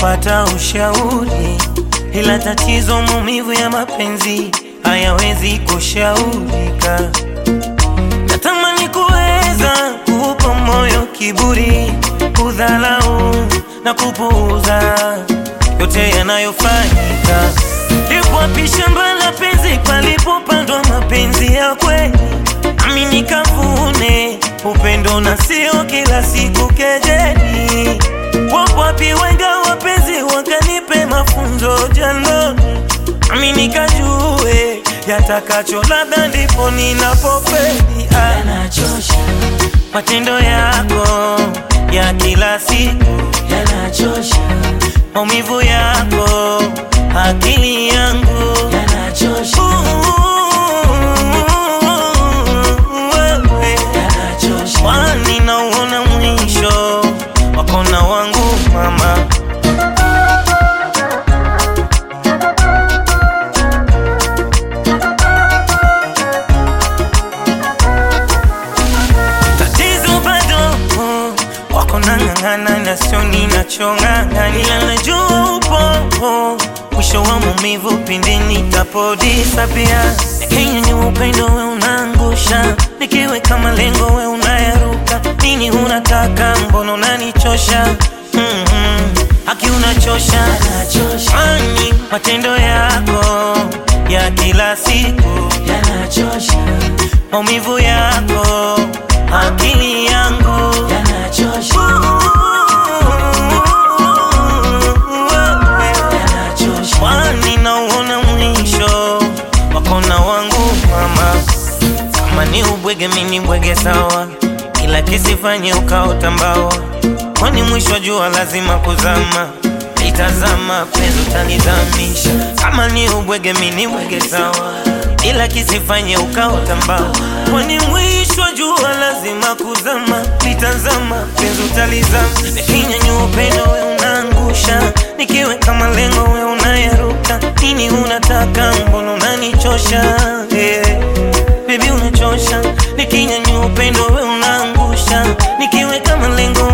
kupata ushauri, ila tatizo maumivu ya mapenzi hayawezi kushaurika. Natamani kuweza kuupa moyo kiburi, kudhalau na kupuuza yote yanayofanyika. Lipo wapi shamba la penzi palipopandwa mapenzi ya kweli? Nami nikavune upendo na sio kila siku kejeli. Wapo wapi wenga wapenzi wakanipe mafunzo jandoni? Nami nikajue yatakacho ladha ndipo ninapofeli. Yanachosha matendo yako ya kila siku, yanachosha maumivu yako akili yangu, yanachosha yanachosha. kwani nauona mwisho wako na wangu mama. Tatizo bado wako nang'ang'ana na sio ninachong'ang'ana, ila najua upo mwisho wa maumivu pindi nitapodisapia. Nikinyanyua upendo we unaangusha, nikiweka malengo we unayaruka. Nini unataka, mbona unanichosha? Haki unachosha, kwani matendo yako ya kila siku Yanachosha maumivu yako akili yangu, yanachosha yanachosha. kwani nauona mwisho wako na wangu mama. Kama ni ubwege mini bwege sawa, ila kisifanye ukaota mbawa, kwani mwisho jua lazima kuzama. Itazama penzi utanizamisha. Kama ni ubwege mini bwege sawa, ila kisifanye ukaota mbawa, kwani mwisho jua lazima kuzama. Itazama penzi utalizama. Nikinyanyua upendo we unaangusha, nikiweka malengo we unayaruka. Nini unataka, mbona unanichosha? Baby unachosha. Nikinyanyua upendo we unaangusha, nikiweka malengo